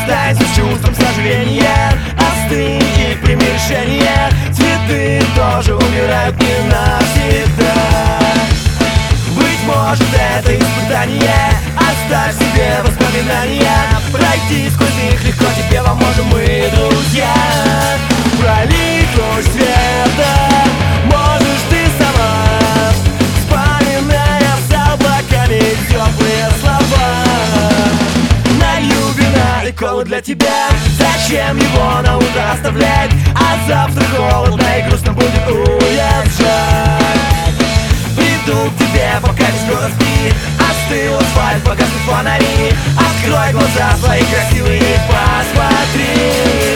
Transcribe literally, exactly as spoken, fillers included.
рождается с чувством сожаления. Остынь и прими решение. Цветы тоже умирают не навсегда. Быть может, это испытание. Оставь себе воспоминания. Пройти сквозь них легко тебе поможем мы, друзья. Пролить луч света можешь ты сама, вспоминая с облаками теплые слова. Налью вина и колу для тебя. Зачем его на утро оставлять? А завтра холодно и грустно будет уезжать. Приду к тебе, пока весь город спит. Остыл асфальт, погаснут фонари. Открой глаза свои красивые, посмотри.